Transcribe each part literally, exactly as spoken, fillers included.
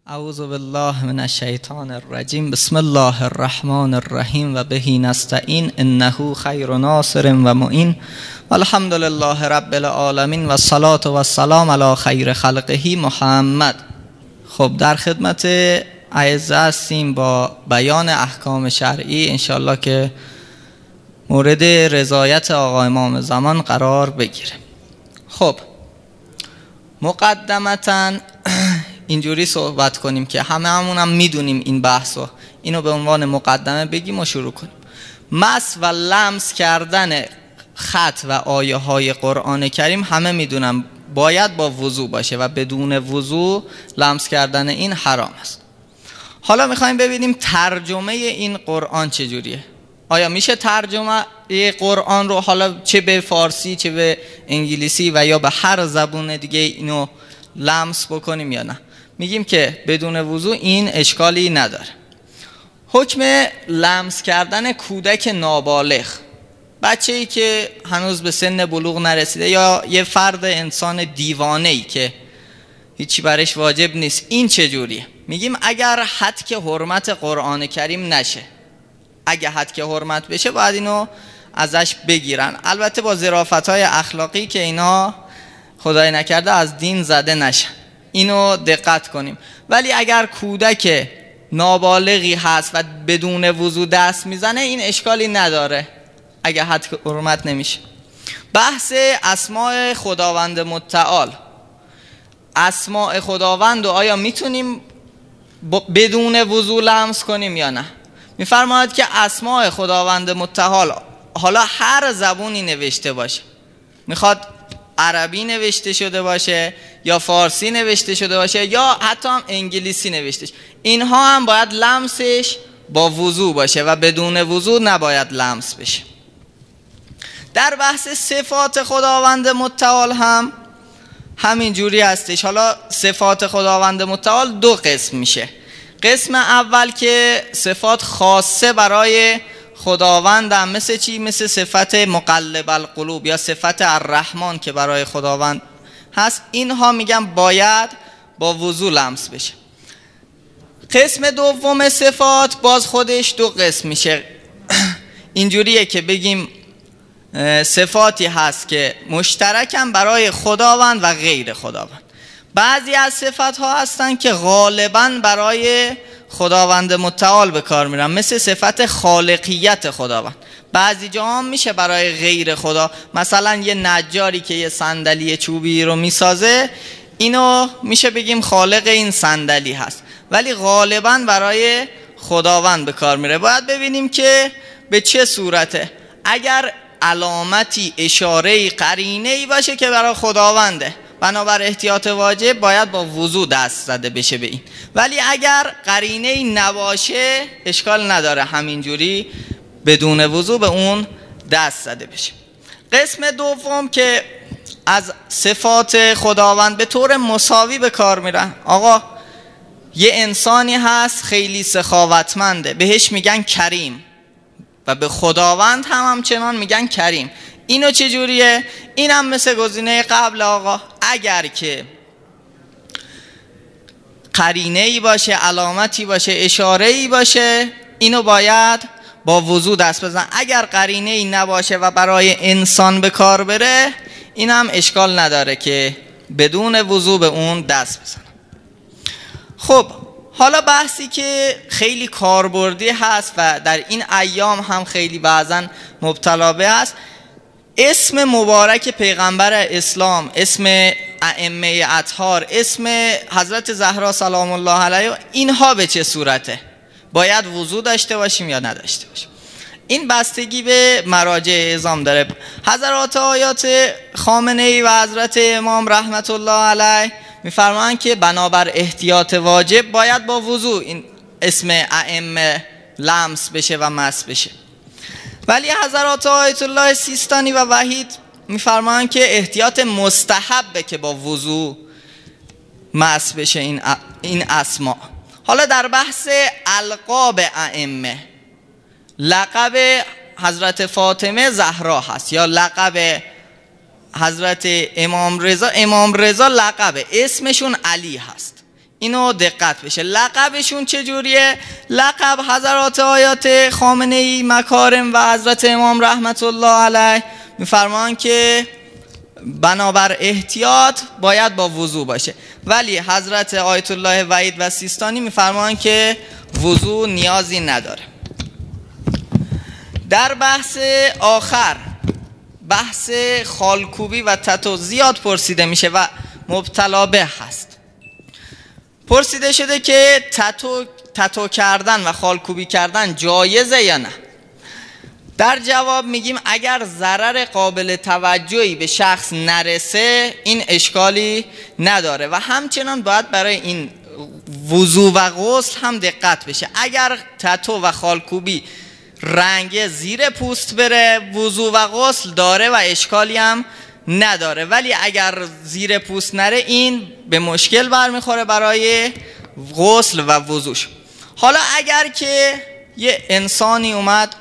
اعوذ بالله من الشیطان الرجیم. بسم الله الرحمن الرحیم و به نستعین انه خیر ناصر و معین والحمد لله رب العالمین و الصلاة و السلام علی خیر خلقه محمد. خب در خدمت اعزه هستیم با بیان احکام شرعی، انشالله که مورد رضایت آقا امام زمان قرار بگیره. خب مقدمتاً اینجوری صحبت کنیم که همه همون هم میدونیم این بحثو، اینو به عنوان مقدمه بگیم و شروع کنیم. مس و لمس کردن خط و آیه های قرآن کریم همه میدونم باید با وضو باشه و بدون وضو لمس کردن این حرام است. حالا میخوایم ببینیم ترجمه این قرآن چجوریه. آیا میشه ترجمه قرآن رو حالا چه به فارسی چه به انگلیسی و یا به هر زبون دیگه اینو لمس بکنیم یا نه؟ میگیم که بدون وضو این اشکالی نداره. حکم لمس کردن کودک نابالغ، بچه‌ای که هنوز به سن بلوغ نرسیده یا یه فرد انسان دیوانه‌ای که هیچی برش واجب نیست، این چجوریه؟ میگیم اگر حد که حرمت قرآن کریم نشه، اگه حد که حرمت بشه باید اینو ازش بگیرن، البته با ظرافت‌های اخلاقی که اینا خدای نکرده از دین زده نشن، اینو دقت کنیم. ولی اگر کودک نابالغی هست و بدون وضو دست میزنه این اشکالی نداره اگه حد حرمت نمیشه. بحث اسماء خداوند متعال، اسماء خداوند و آیا میتونیم بدون وضو لمس کنیم یا نه؟ میفرماید که اسماء خداوند متعال حالا هر زبونی نوشته باشه، میخواد عربی نوشته شده باشه یا فارسی نوشته شده باشه یا حتی هم انگلیسی نوشته شده، اینها هم باید لمسش با وضو باشه و بدون وضو نباید لمس بشه. در بحث صفات خداوند متعال هم همین جوری هستش. حالا صفات خداوند متعال دو قسم میشه. قسم اول که صفات خاصه برای خداوند هم، مثل چی؟ مثل صفت مقلب القلوب یا صفت الرحمن که برای خداوند هست، اینها میگم باید با وضو لمس بشه. قسم دوم صفات باز خودش دو قسم میشه. اینجوریه که بگیم صفاتی هست که مشترکن برای خداوند و غیر خداوند. بعضی از صفات ها هستن که غالباً برای خداوند متعال به کار میرن، مثل صفت خالقیت خداوند. بعضی جا هم میشه برای غیر خدا، مثلا یه نجاری که یه صندلی چوبی رو میسازه، اینو میشه بگیم خالق این صندلی هست، ولی غالباً برای خداوند به کار میره. باید ببینیم که به چه صورته. اگر علامتی، اشاره‌ای، قرینه‌ای باشه که برای خداونده، بنابر احتیاط واجب باید با وضو دست زده بشه به این. ولی اگر قرینه‌ای نباشه اشکال نداره همینجوری بدون وضو به اون دست زده بشه. قسم دوم که از صفات خداوند به طور مساوی به کار میرن. آقا یه انسانی هست خیلی سخاوتمنده، بهش میگن کریم و به خداوند هم همچنان میگن کریم. اینو چجوریه؟ اینم مثل گزینه قبل آقا، اگر که قرینه‌ای باشه، علامتی باشه، اشاره‌ای باشه، اینو باید با وضو دست بزن. اگر قرینه‌ای نباشه و برای انسان به کار بره، اینم اشکال نداره که بدون وضو به اون دست بزن. خب حالا بحثی که خیلی کاربردی هست و در این ایام هم خیلی بعضا مبتلا به است، اسم مبارک پیغمبر اسلام، اسم ائمه اطهار، اسم حضرت زهرا سلام الله علیها، اینها به چه صورته؟ باید وضو داشته باشیم یا نداشته باشیم؟ این بستگی به مراجع اعظام داره. حضرات آیات خامنه‌ای و حضرت امام رحمت الله علیه میفرمایند که بنابر احتیاط واجب باید با وضو این اسم ائمه لمس بشه و مس بشه. ولی حضرات آیت الله سیستانی و وحید میفرمایند که احتیاط مستحبه که با وضو مس بشه این این اسما. حالا در بحث القاب ائمه، لقب حضرت فاطمه زهرا هست یا لقب حضرت امام رضا، امام رضا لقبه، اسمشون علی هست. اینو دقت بشه. لقبشون چجوریه؟ لقب حضرات آیات خامنه‌ای مکارم و حضرت امام رحمت الله علیه میفرمان که بنابر احتیاط باید با وضو باشه، ولی حضرت آیت الله وحید و سیستانی میفرمان که وضو نیازی نداره. در بحث آخر بحث خالکوبی و تتو زیاد پرسیده میشه و مبتلا به هست. پرسیده شده که تتو تتو کردن و خالکوبی کردن جایزه یا نه؟ در جواب میگیم اگر ضرر قابل توجهی به شخص نرسه این اشکالی نداره و همچنان باید برای این وضو و غسل هم دقت بشه. اگر تتو و خالکوبی رنگ زیر پوست بره وضو و غسل داره و اشکالی هم نداره، ولی اگر زیر پوست نره این به مشکل برمیخوره برای غسل و وضوش. حالا اگر که یه انسانی اومد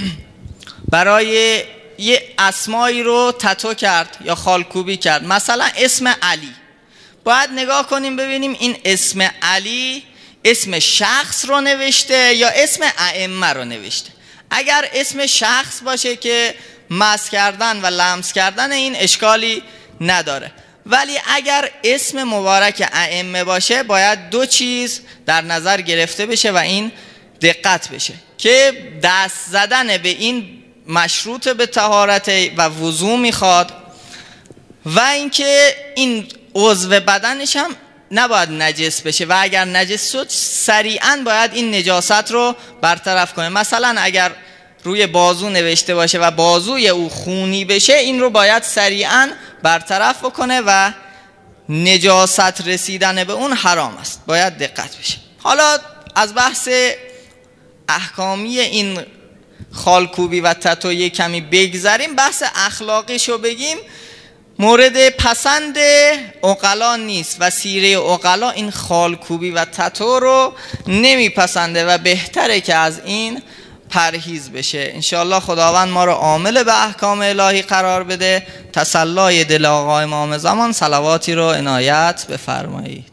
برای یه اسمایی رو تتو کرد یا خالکوبی کرد، مثلا اسم علی، باید نگاه کنیم ببینیم این اسم علی اسم شخص رو نوشته یا اسم ائمه رو نوشته. اگر اسم شخص باشه که مس کردن و لمس کردن این اشکالی نداره، ولی اگر اسم مبارک ائمه باشه باید دو چیز در نظر گرفته بشه و این دقت بشه که دست زدن به این مشروط به طهارت و وضو میخواد و اینکه این عضو بدنش هم نباید نجس بشه و اگر نجس شد سریعا باید این نجاست رو برطرف کنه. مثلا اگر روی بازو نوشته باشه و بازوی او خونی بشه این رو باید سریعا برطرف بکنه و نجاست رسیدن به اون حرام است، باید دقت بشه. حالا از بحث احکامی این خالکوبی و تتو یک کمی بگذریم، بحث اخلاقیشو بگیم. مورد پسند عقلا نیست و سیره عقلا این خالکوبی و تتو رو نمیپسنده و بهتره که از این پرهیز بشه. انشاءالله خداوند ما رو عامل به احکام الهی قرار بده. تسلای دل آقا امام زمان صلواتی رو عنایت بفرمایید.